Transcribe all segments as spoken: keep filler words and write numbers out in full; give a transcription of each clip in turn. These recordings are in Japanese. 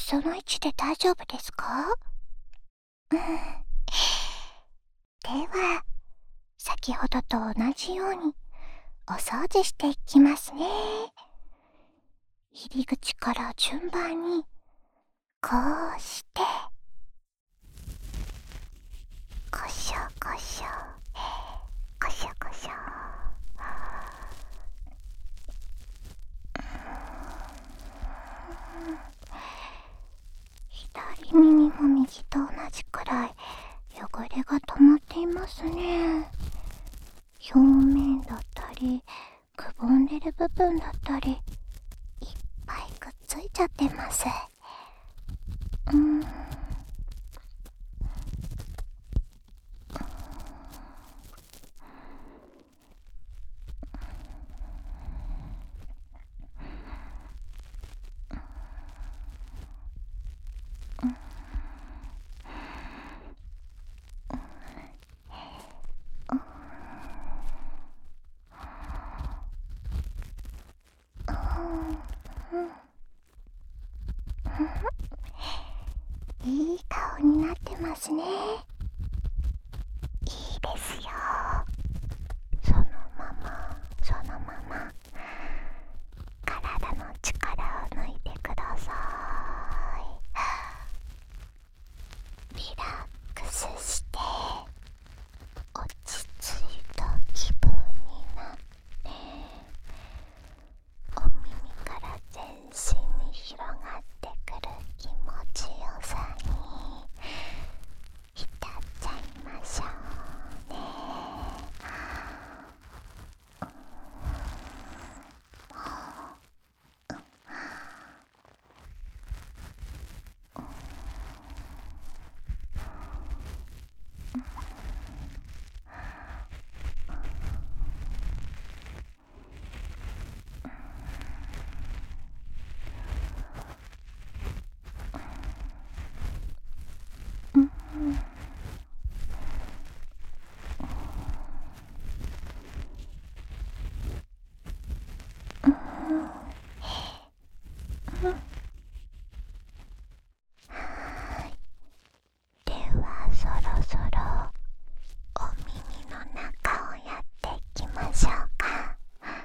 その位置で大丈夫ですか？うん。では、先ほどと同じようにお掃除していきますね。入り口から順番にこうしてこしょこしょこしょこしょ。左耳も右と同じくらい汚れが溜まっていますね。表面だったりくぼんでる部分だったりいっぱいくっついちゃってます。うーんいい顔になってますね。いいですよ。そのままそのまま体の力を抜いてください。リラックスして落ち着いた気分になって、お耳から全身に広がってくる気持ちよさに浸っちゃいましょうね。ではそろそろお耳の中をやっていきましょうか。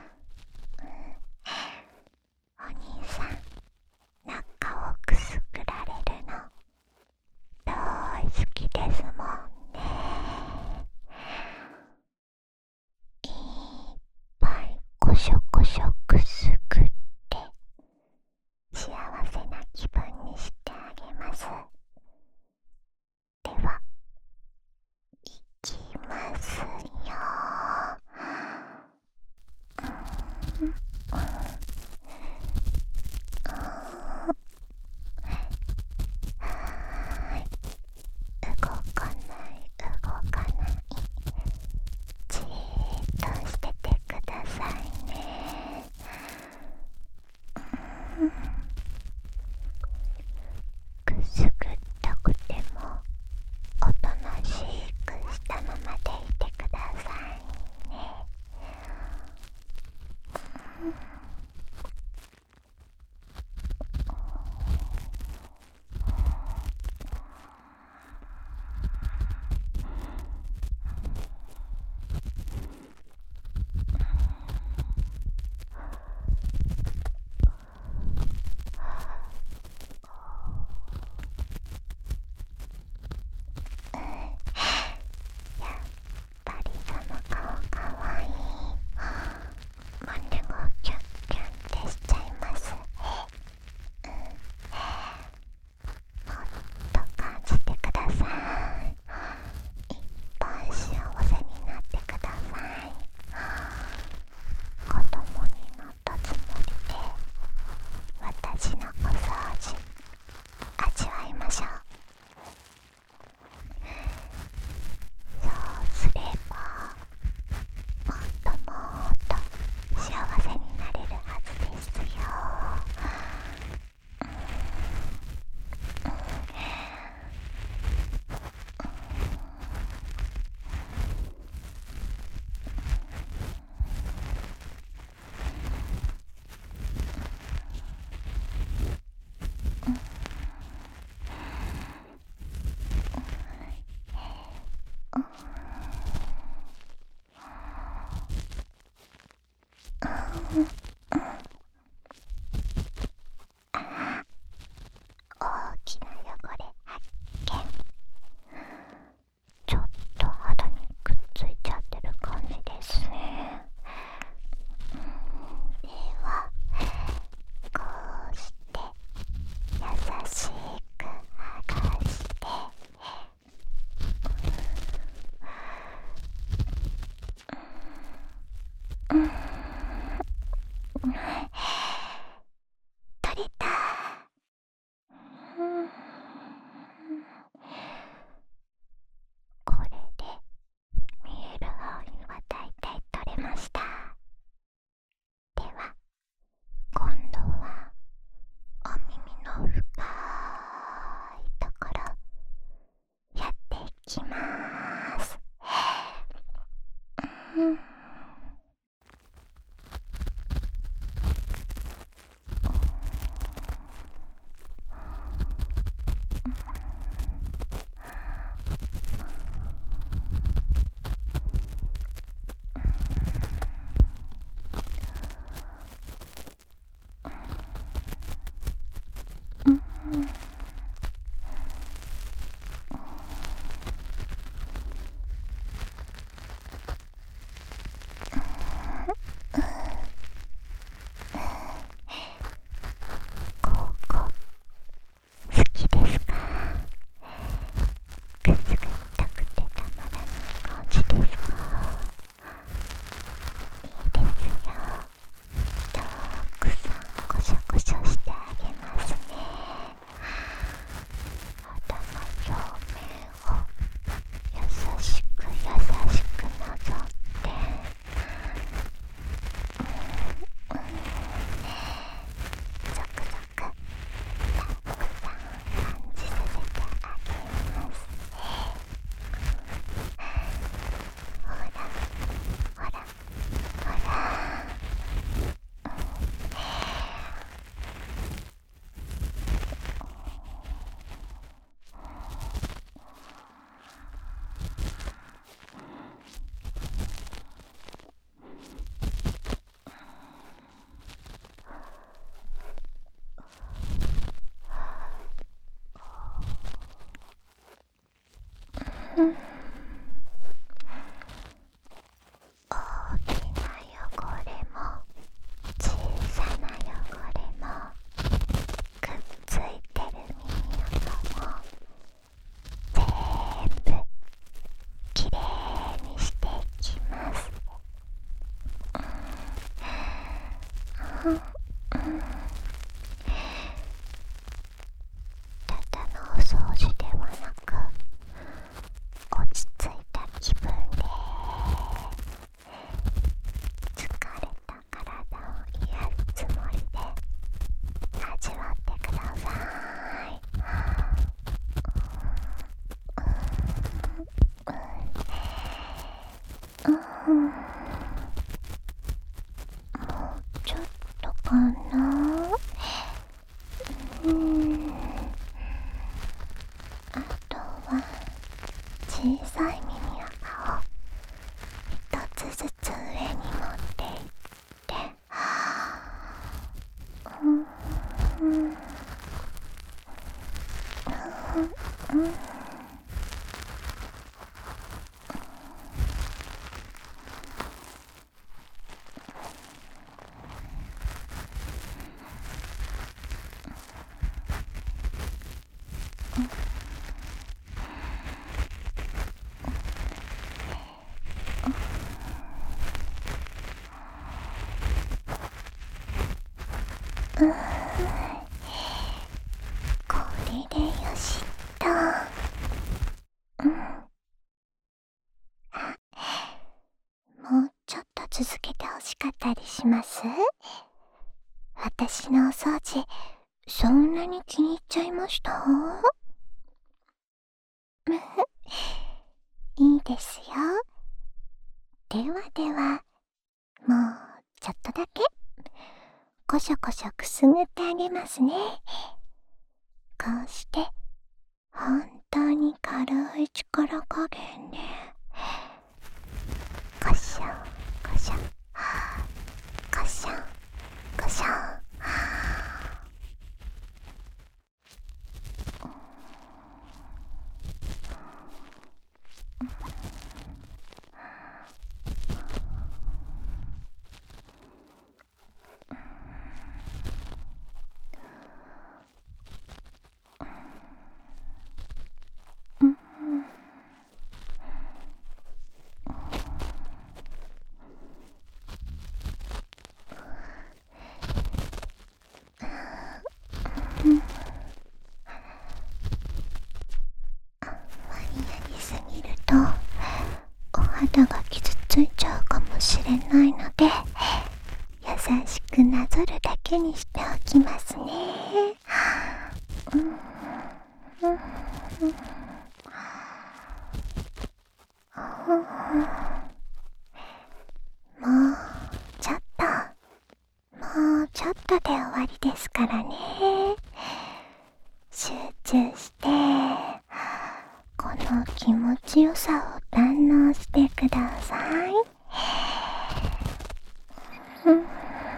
お兄さん、中をくすぐられるの大好きですもんね。いっぱいこしょこしょくすぐって幸せな気分にしてあげます。では、いきますよ。動かない動かない、じーっとしててくださいね。くすぐったくてもおとなしくしたままでいてくださいね。やっぱりその顔かわいい。マネがキュッうん、あ、大きな汚れ発見。ちょっと肌にくっついちゃってる感じですね。ではこうして優しく剥がしてうん、取れた。うん、これで見える範囲はだいたい取れました。では今度はお耳の深いところやっていきまーす。うん、うん、ここ好きですか？くすぐったくてたまらない感じですか？いいですよ。たくさんコショコショしてあげますね。肌の表面を優しく優しくなぞって、うん、うん、ゾクゾクたくさん感じさせてあげます。ほらほらほら、うん、大きな汚れも小さな汚れもくっついてる耳垢も全部きれいにしていきます。うん、うん、ただのお掃除ではなく落ち着いた気分で疲れた体を癒すつもりで味わってください。うん、うん、もうちょっとかな。うん、あとは小さい耳垢を一つずつ上に持っていって、うん、うん、うん、うん、うん、これでよしっと。うん、あ、もうちょっと続けてほしかったりします？私のお掃除そんなに気に入っちゃいました？いいですよ。ではでは、もうちょっとだけコショコショくすぐってあげますね。こうして本当に軽い力加減でコショコショコショしくなぞるだけにしておきますね。うん、うん、もうちょっと、もうちょっとで終わりですからね。集中してこの気持ちよさを堪能してください。うんうん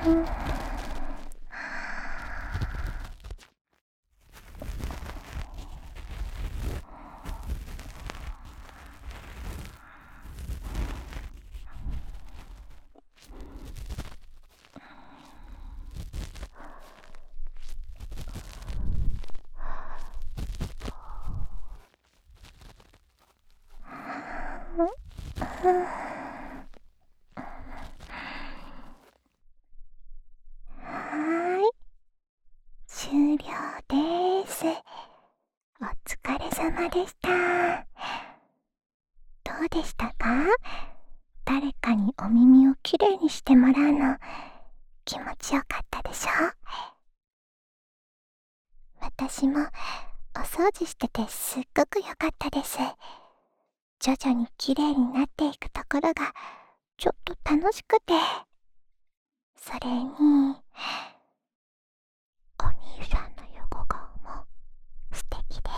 はーい、終了です。お疲れ様でした。どうでしたか？誰かにお耳をきれいにしてもらうの気持ちよかったでしょ？私もお掃除しててすっごく良かったです。徐々にきれいになっていくところがちょっと楽しくて、それにお兄さんの横顔も素敵で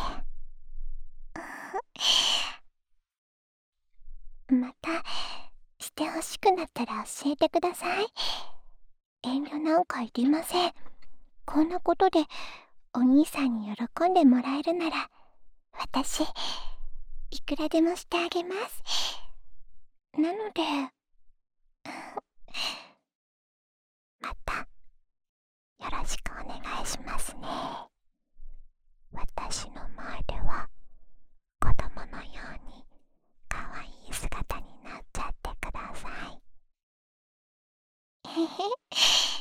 またしてほしくなったら教えてください。遠慮なんかいりません。こんなことでお兄さんに喜んでもらえるなら私いくらでもしてあげます。なのでまたよろしくお願いしますね。私の前では子供のように可愛い姿になっちゃってください。へへ